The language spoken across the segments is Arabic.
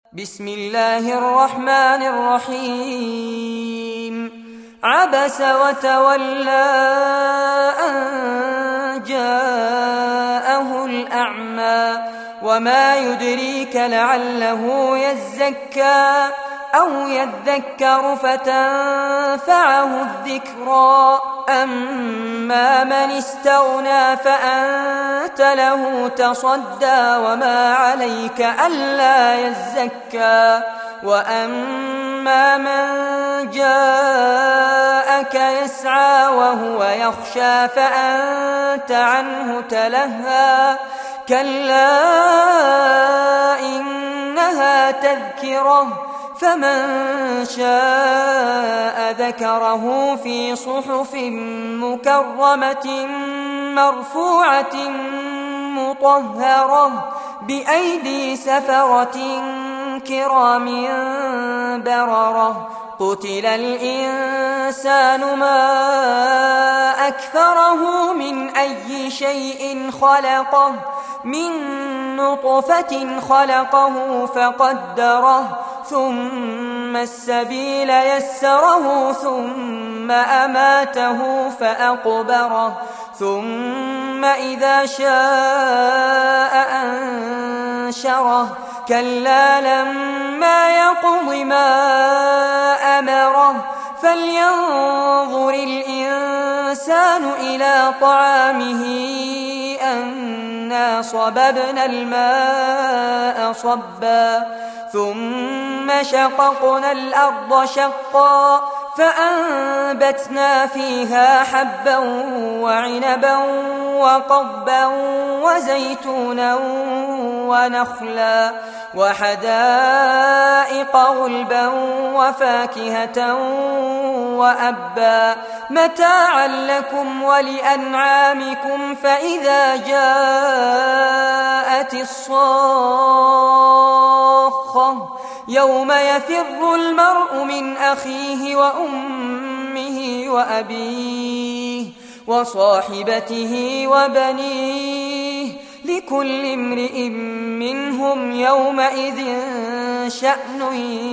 بسم الله الرحمن الرحيم عبس وتولى أن جاءه الأعمى وما يدريك لعله يزكى أو يذكر فتنفعه الذكرى أما من استغنى فأنت له تصدى وما عليك ألا يزكى وأما من جاءك يسعى وهو يخشى فأنت عنه تلهى كلا إنها تذكرة فمن شاء ذكره في صحف مكرمة مرفوعة مطهرة بأيدي سفرة كرام بررة قتل الإنسان ما أكثره من أي شيء خلقه من نطفة خلقه فقدره ثم السبيل يسره ثم أماته فأقبره ثم إذا شاء أنشره كلا لما يقض ما أمره فلينظر الإنسان إلى طعامه أنا صببنا الماء صبا ثم شققنا الأرض شقا فأنبتنا فيها حبا وعنبا وقضبا وزيتونا ونخلا وحدائق غلبا وفاكهة وأبا متاعا لكم ولأنعامكم فإذا جاءت الصاخة يوم يفر المرء من أخيه وأمه وأبيه وصاحبته وبنيه لكل امرئ منهم يومئذ شأن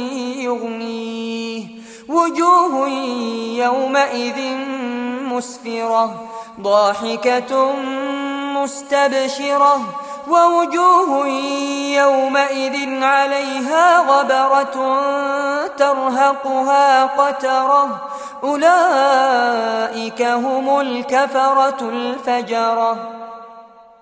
يغنيه وجوه يومئذ مسفرة ضاحكة مستبشرة ووجوه يومئذ عليها غبرة ترهقها قترة أولئك هم الكفرة الفجرة.